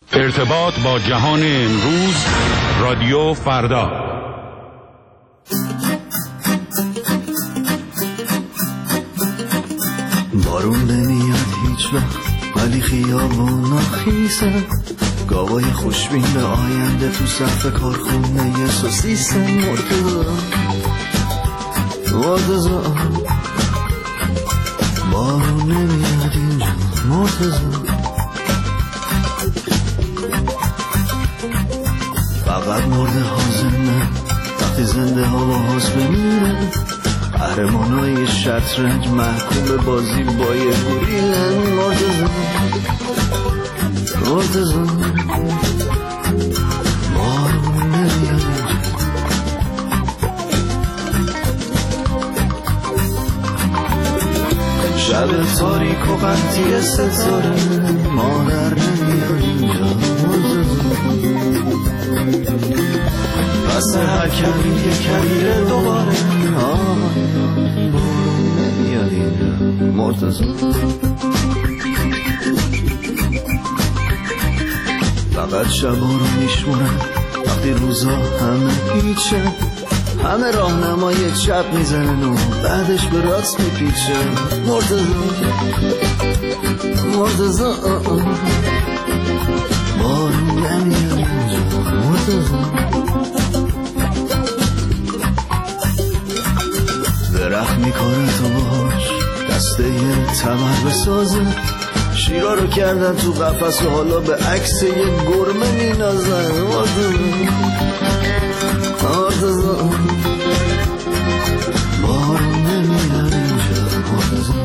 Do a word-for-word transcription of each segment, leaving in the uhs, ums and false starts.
ارتباط با جهان امروز، رادیو فردا. بارون نمیاد هیچ وقت ولی خیابونا خیسه، گاوای خوشبین به آینده تو صف کارخونه سوسیسن. مرتضی مرتضی بارون نمیاد اینجا. مرتضی فقط مرده حاضرنه وقتی زنده ها با حاضر بمیره. قهرمانای شطرنج محکوم به بازی با یه گوریلن. مرتضی مرتضی بارون نمیاد اینجا. شب تاریک و قطعی ستاره مادر نمیاد اینجا. مرتضی پس هر کمی یه کمیره دوباره بارون نمیاد اینجا. مرتضی فقط شبا رو میشمونن وقتی روزا همه هیچه، همه راهنمای چپ میزنن و بعدش به راست میپیچه. مرتضی مرتضی بارون نمیاد اینجا. مرتضی درخت میکنه تو باش دسته یه تمر بسازه، شیرا رو کردن تو قفس و حالا به عکس یه گرمه مینازن. مرتضی مرتضی بارون نمیاد اینجا. مرتضی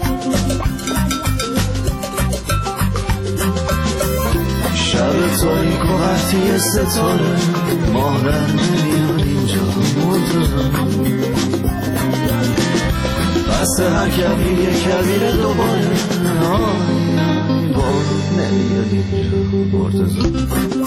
شب تاریک و قطعی ستاره مادر نمیاد اینجا. مرتضی پس هر کبیر یه کبیر دوباره بارون نمیاد اینجا. مرتضی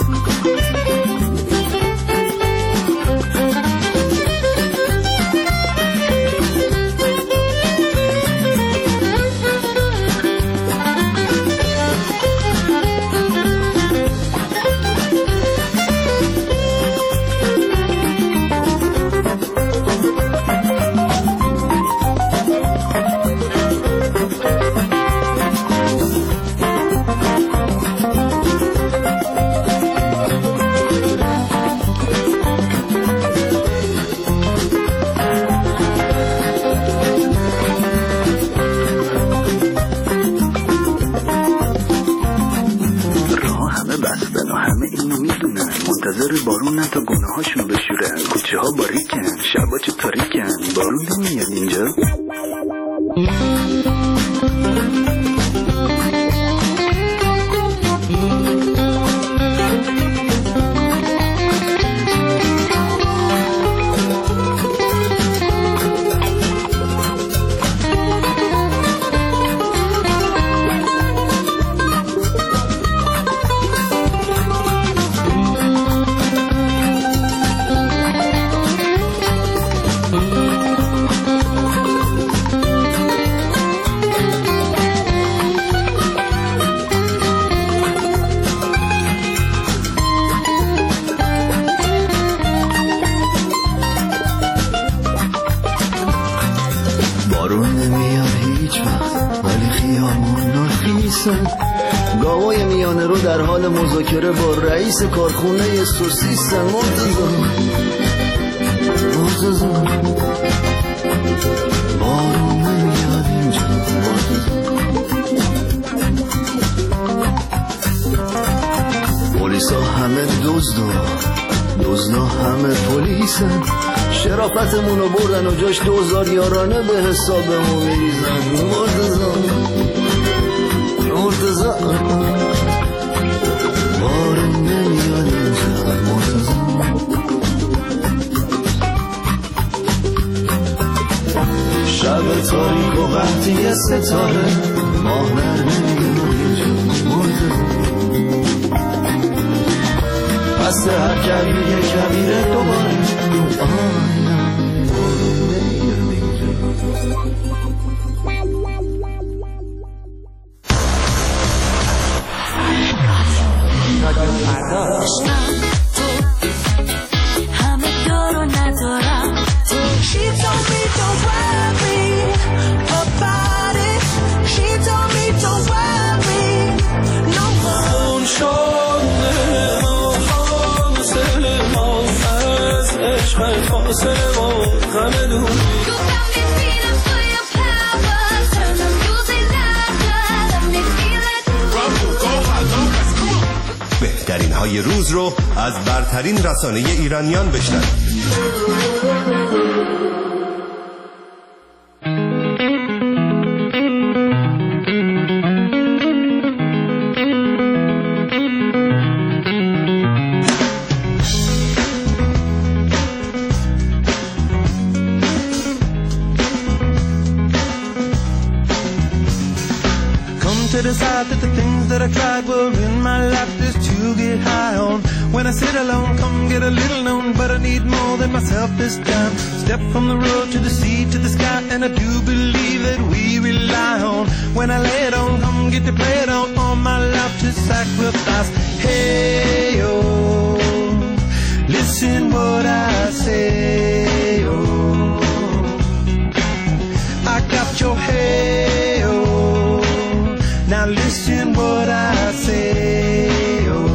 بارون تا گونه هاشون بشورن، کوچه ها باریکن، شبا چه تاریکن. بارون نمیاد اینجا. گاوای میانه رو در حال مذاکره با رئیس کارخونه سوسیسن. مرتضی مرتضی بارون نمیاد اینجا. پلیسا همه دزدو دزدا همه پلیسن، شرافتمونو بردن و جاش دوزار یارانه به حسابمون میریزن. مرتضی مرتضی بارون نمیاد اینجا. مرتضی شب تاریک و قطعی ستاره مادر نمیاد اینجا. مرتضی پس هر کبیر یه کبیره دوباره آینم. بارون نمیاد اینجا. فرداش تو همه دارو ندارم تو She told me don't worry about it She told me don't worry no more اون شده ما فاصله ما از عشق فاصله ما غم دور بهترین های روز رو از برترین رسانه ایرانیان بشنوید. To decide that the things that I tried were in my life just to get high on. When I sit alone, come get a little known, but I need more than myself this time. Step from the road to the sea to the sky, and I do believe that we rely on. When I lay it on, come get to play it on, all my life to sacrifice. Hey, oh, listen what I say, oh, I got your hey, oh. Now listen what I say, oh,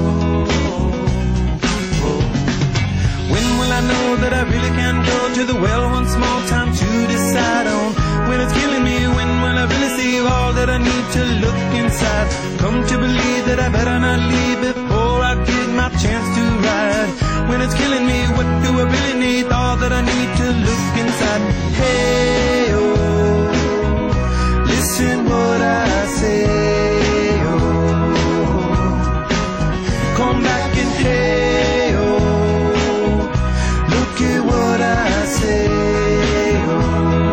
oh. When will I know that I really can go to the well one small time to decide on? When it's killing me, when will I really see all that I need to look inside? Come to believe that I better not leave before I get my chance to ride. When it's killing me, what do I really need? All that I need to look inside. Hey, oh, listen what I say. Come back and hey, oh, look at what I say, oh.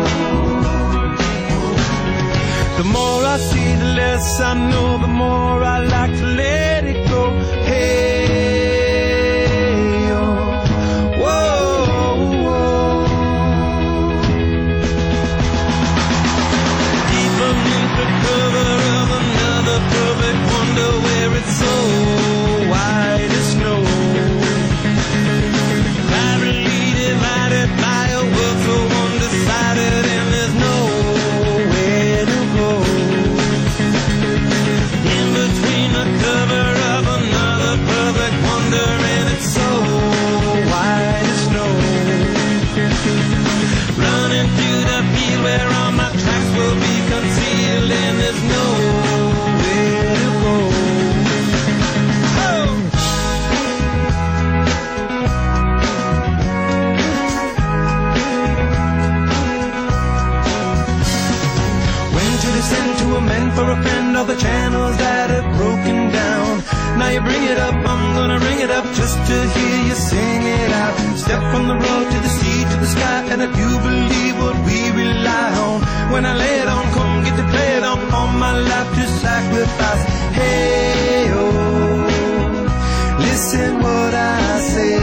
The more I see, the less I know, the more I like to let it go. Hey, oh, whoa, whoa. Deep beneath the cover of another perfect wonder where it's so white as snow, privately divided by a world so undecided, and there's nowhere to go. In between the cover of another perfect wonder, and it's so white as snow. Running through the field where all my tracks will be concealed, and there's nowhere to go. Send to a man for a friend all the channels that have broken down. Now you bring it up, I'm gonna ring it up just to hear you sing it out. Step from the road to the sea to the sky, and I do believe what we rely on. When I lay it on, come get to play it on, all my life to sacrifice. Hey, oh, listen what I say,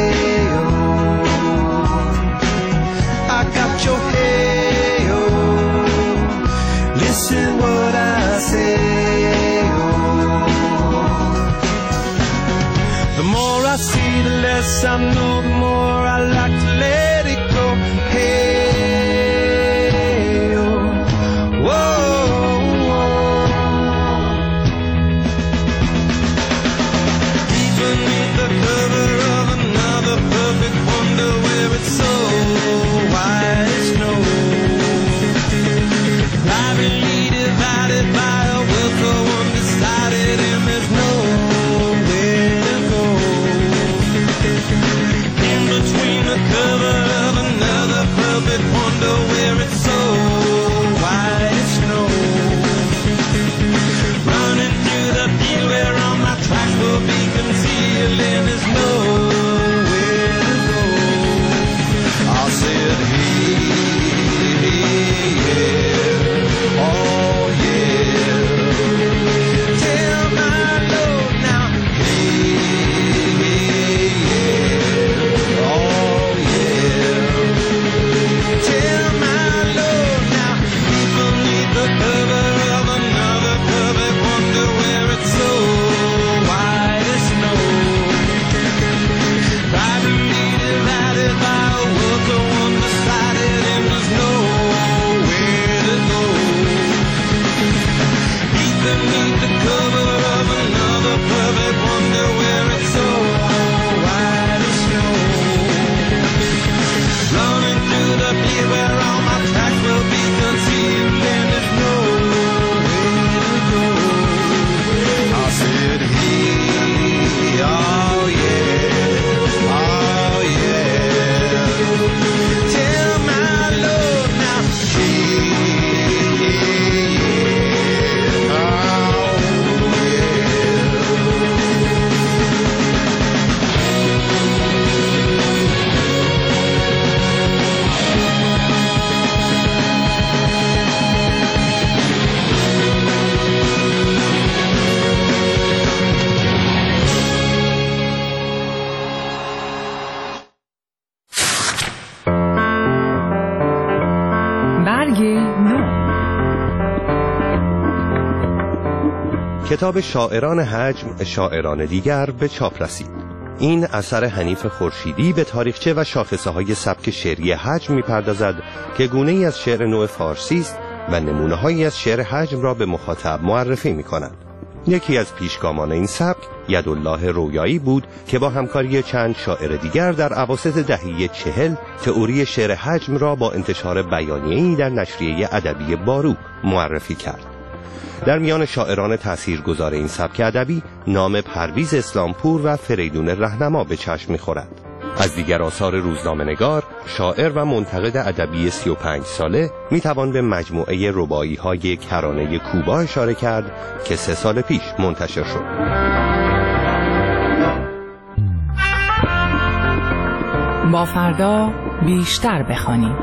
oh, I got your hey, oh, listen what I say, oh. The more I see, the less I know, the more I like to let it go. Hey, oh, whoa, whoa. Deep beneath the cover of another perfect wonder where it's so white as snow, privately divided by a world so undecided, and there's nowhere to go. کتاب شاعران حجم شاعران دیگر به چاپ رسید. این اثر حنیف خورشیدی به تاریخچه و شاخصه‌های سبک شعری حجم می‌پردازد که گونه‌ای از شعر نو فارسی است و نمونه‌هایی از شعر حجم را به مخاطب معرفی می‌کند. یکی از پیشگامان این سبک یدالله رویایی بود که با همکاری چند شاعر دیگر در اواسط دهه چهل تئوری شعر حجم را با انتشار بیانیه‌ای در نشریه ادبی باروک معرفی کرد. در میان شاعران تاثیرگذار این سبک ادبی نام پرویز اسلامپور و فریدون رهنما به چشم می‌خورد. از دیگر آثار روزنامه‌نگار، شاعر و منتقد ادبی سی و پنج ساله میتوان به مجموعه رباعی‌های کرانه کوبا اشاره کرد که سه سال پیش منتشر شد. با فردا بیشتر بخوانیم.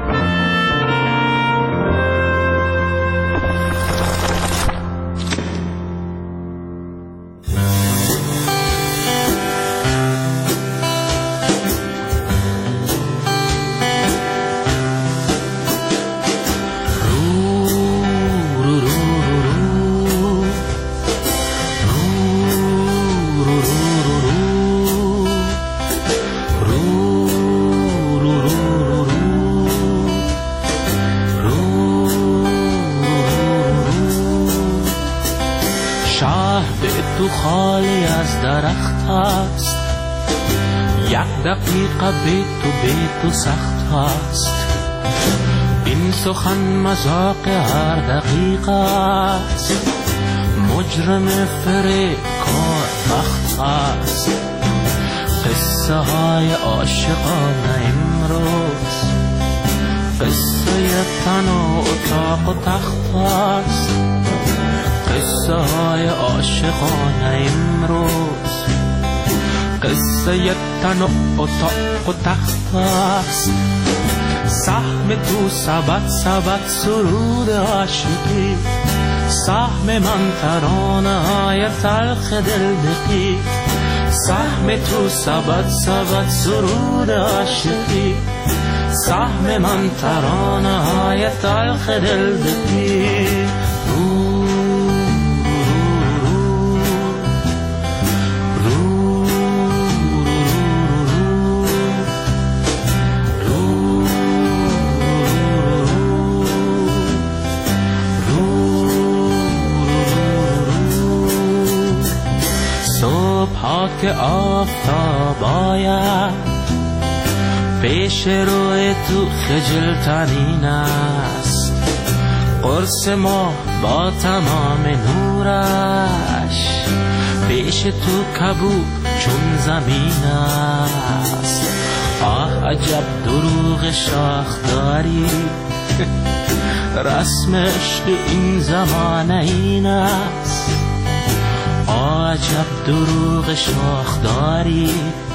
خالی از درخت است، یک دقیقه بی تو بی تو سخت است. این سخن مذاق هر دقیقه است، مجرم فریب کار بخت است. قصه های عاشقانه امروز قصه تن و اتاق و تخت است. قصه های عاشقانه امروز قصه تن و اتاق و تخت است. سهم تو سبت سبت سرود عاشقی، سهم من ترانه های تلخ دلدقی. سهم تو سبت سبت سرود عاشقی، سهم من ترانه های تلخ دلدقی. که آفتاب آید پیش روی تو خجل ترین است. قرص ما با تمام نورش پیش تو کبود چون زمین است. آه عجب دروغ شاخ داری، رسم عشق این زمان این است. عجب دروغ شاخ داری،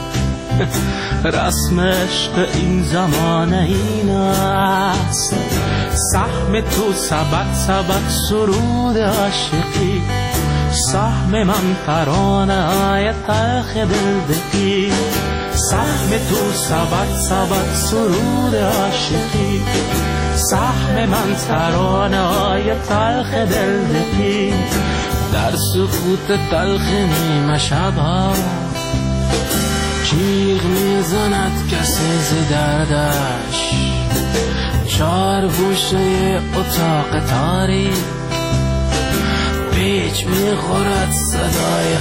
رسم عشق این زمان این است. سهم تو سبت سبت سرود عاشقی، سهم من ترانه های تلخ دلدقی. سهم تو سبت سبت سرود عاشقی، سهم من ترانه های تلخ دلدقی. در سکوت تلخ نیمه شبها جیغ میزند کسی ز دردش. چار گوشه اتاق تاریک پیچ میخورد صدای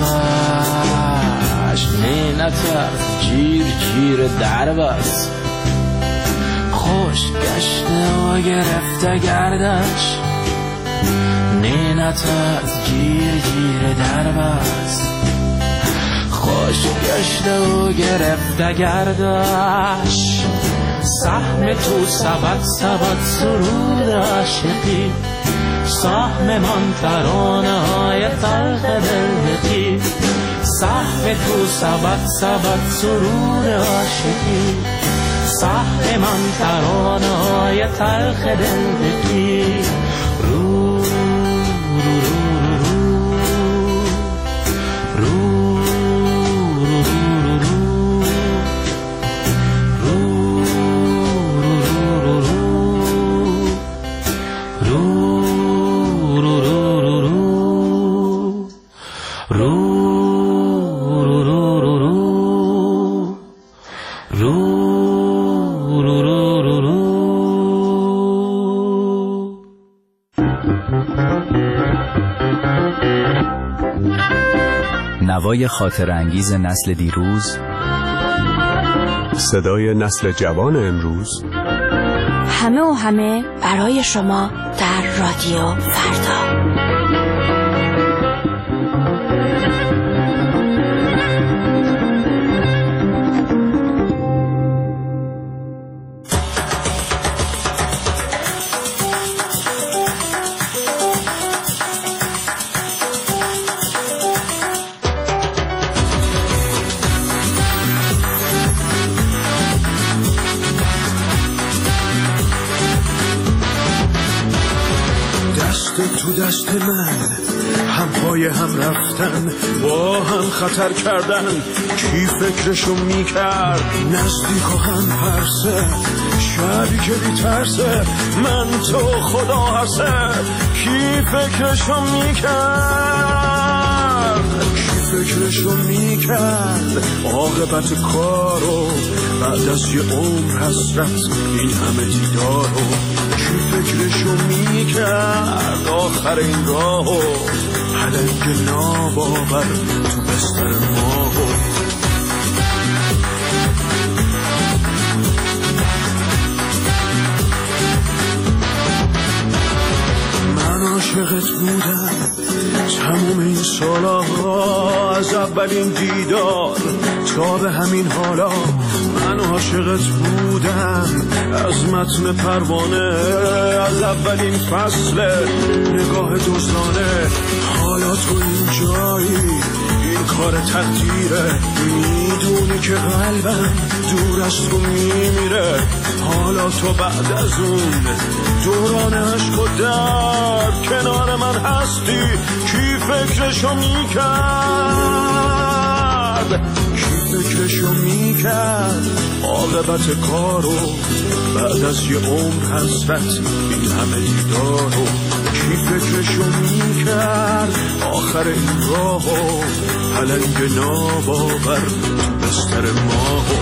قلبش. نینتر جیر جیر درب است، خوش گشته و گرفته گردش. نینت از جیر جیر درب است، خوش گشته و گرفته گردش. سهم تو سبت سبت سرود عاشقی، سهم من ترانه های تلخ دلدقی. سهم تو سبت سبت سرود عاشقی، سهم من ترانه های تلخ دلدقی. رو رو رو رو رو رو رو رو رو رو رو. نوای خاطر انگیز نسل دیروز، صدای نسل جوان امروز، همه و همه برای شما در رادیو فردا. تو دست من هم پای هم رفتن، با هم خطر کردن، کی فکرشو میکرد؟ نزدیک و هم پرسه، شبی که بی ترسه، من تو خدا هسته، کی فکرشو میکرد؟ کی فکرشو میکرد؟ عاقبت کارو بعد از یه عمر حسرت، این همه دیدارو کی فکرشو میکرد؟ آخر این راهو پلنگ ناباور تو بستر ماهو. من عاشقت بودم تموم این سالا، از اولین دیدار تا به همین حالا. من عاشقت بودم از متن پروانه، از اولین فصل نگاه دزدانه. حالا تو این جایی، این کار تقدیره، میدونی که قلبم دور از تو میمیره. حالا تو بعد از اون دوران عشق و درد کنار من هستی، کی فکرشو میکرد؟ کی فکرشو میکرد؟ عاقبت کارو بعد از یه عمر حسرت، این همه دیدارو کی فکرشو میکرد؟ آخر این راهو پلنگ ناباور تو بستر ماهو.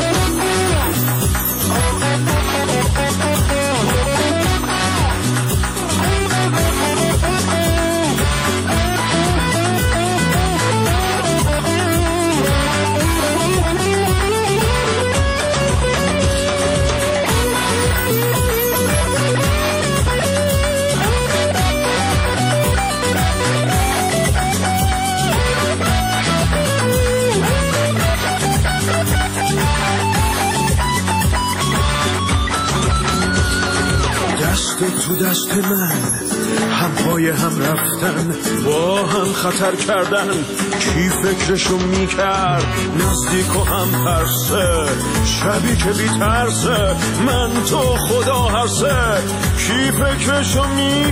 تو دست من هم پای هم رفتن، با هم خطر کردن، کی فکرشو میکرد؟ نزدیک و هم ترسه، شبی که بی ترسه، من تو خدا هسته، کی فکرشو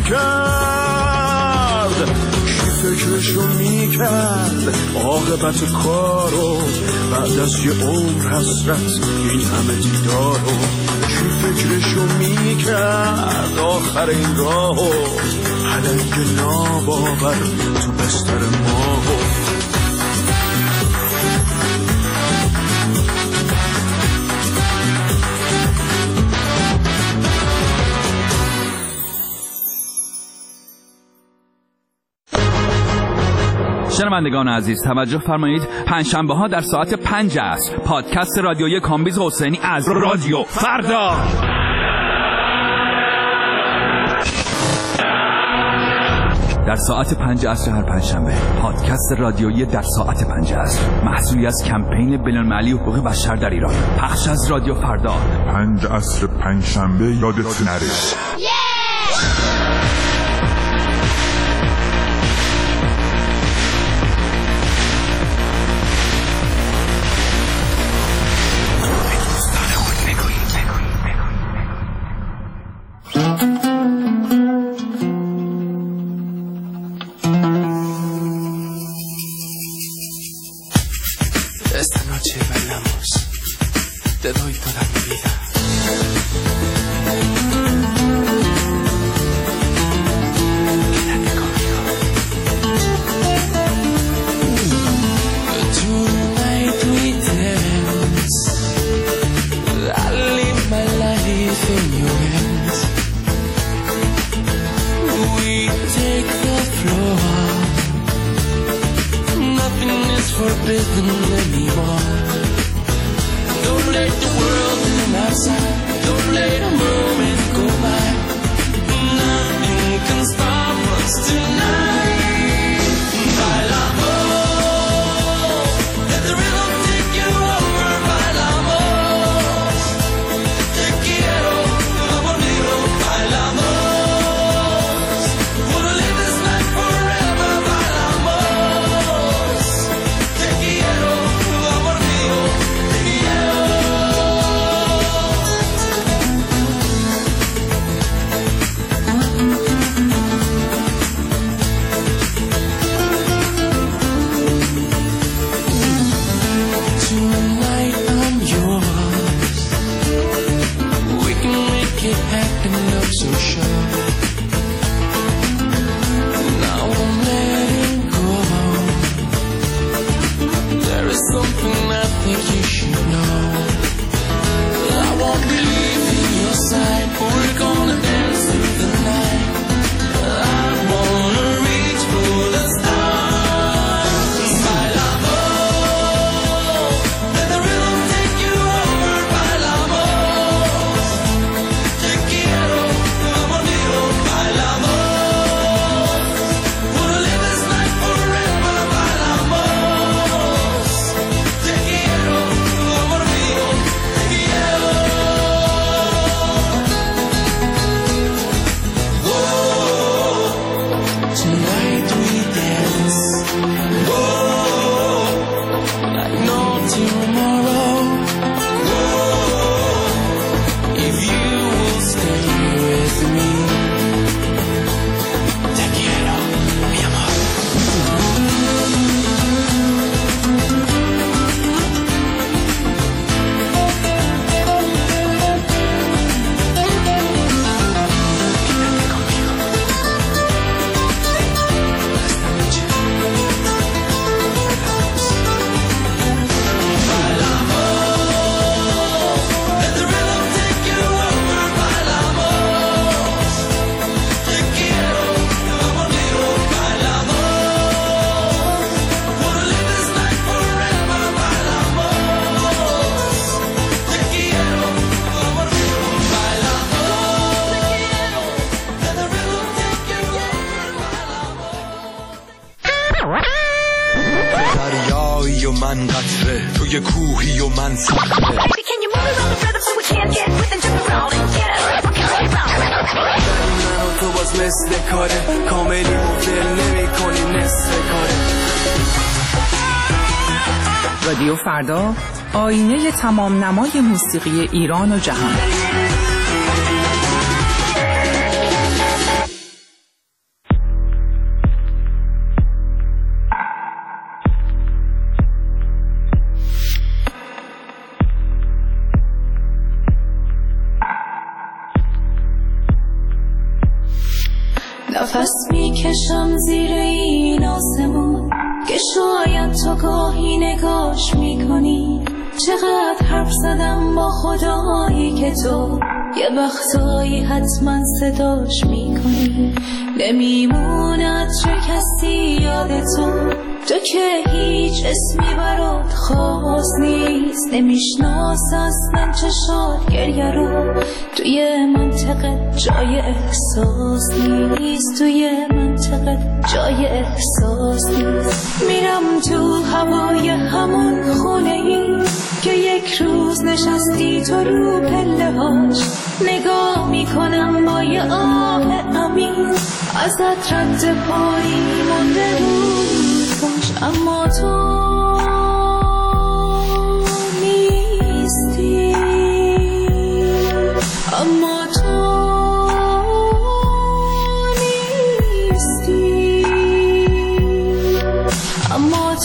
میکرد؟ کی فکرشو میکرد؟ عاقبت کارو بعد از یه عمر حسرت، این همه دیدارو کی فکرشو میکرد؟ آخر این راهو پلنگ ناباور تو بستر ماهو. شنوندگان عزیز توجه فرمایید، پنجشنبه ها در ساعت پنج عصر پادکست رادیویی کامبیز حسینی از رادیو فردا. در ساعت پنج عصر هر پنجشنبه پادکست رادیویی در ساعت پنج عصر، محصولی از کمپین بین‌المللی حقوق بشر در ایران، پخش از رادیو فردا. پنج عصر پنجشنبه یادت نره. Esta noche bailamos, te doy toda mi vida. Quédate conmigo. forbidden anymore. Don't let the world come outside. Don't let a moment go by. Nothing can stop us tonight. Bailamos, let the rhythm take you over. Bailamos, te quiero, amor mío. Bailamos, wanna live this night forever. Bailamos, te quiero, amor mío, te quiero. Tonight I'm yours. We can make it happen, I'm so sure. Now I'm letting go. There is something I think you should know. I won't be leaving your side. We're gonna dance through the night. I wanna reach for the stars. Bailamos, let the rhythm take you over. Bailamos, te quiero, amor mío. Bailamos, wanna live this night forever. Bailamos, te quiero, amor mío, te quiero. Whoa, tonight we dance. Whoa, like no tomorrow. Whoa, if you will stay with me. Te quiero, mi amor. Let the rhythm take you over. Bailamos, te quiero, amor mío. Bailamos, wanna live this night forever. Bailamos, te quiero, amor mío. Bailamos, let the rhythm take you over. دریایی و من قطره، توی کوهی و من صخره. من و تو باز مثل کاره، کاملی و دل نمی کنی نصف کاره. رادیو فردا، آینه تمام نمای موسیقی ایران و جهان. نفس میکشم زیر این آسمون که شاید تو گاهی نگاش میکنی. چقدر حرف زدم با خدایی که تو یه وقتایی حتما صداش میکنی. نمیمونه چه کسی یاد تو، تو که هیچ اسمی برات خاص نیست. نمیشناس اصلا چشات گریه رو، توی منطقه جای احساس نیست. توی منطقه جای احساس نیست. میرم تو هوای همون خونه ای که یک روز نشستی تو رو پله هاش. نگاه میکنم با یه آه عمیق، ازت رد پایی مونده بود باش. اما تو نیستی، اما تو نیستی، اما تو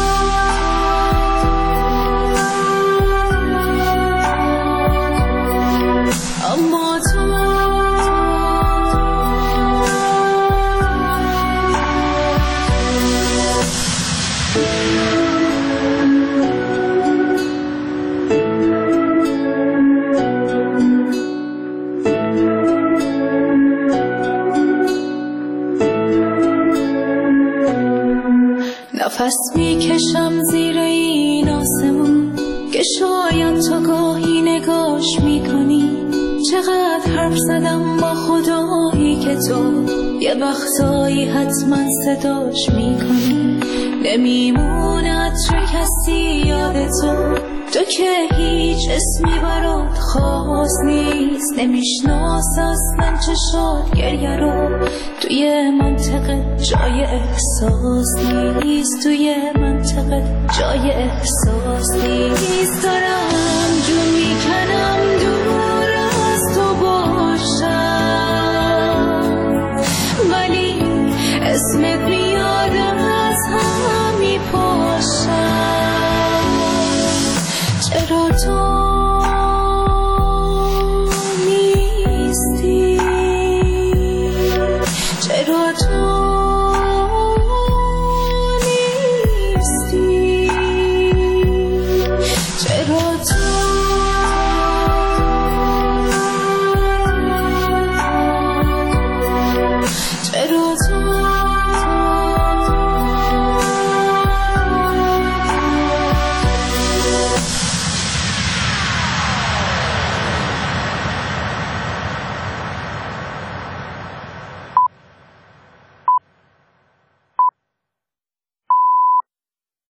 اما تو میکشم زیر این آسمون که شاید تو گاهی نگاش میکنی. چقدر حرف زدم با خدایی که تو یه وقتایی حتما صداش میکنی. نمیمونه عطر کسی یاد تو، تو که هیچ اسمی برات خاص نیست. نمیشناس اصلا چشات گریه رو، توی منطقه جای احساس نیست. توی منطقه جای احساس نیست. دارم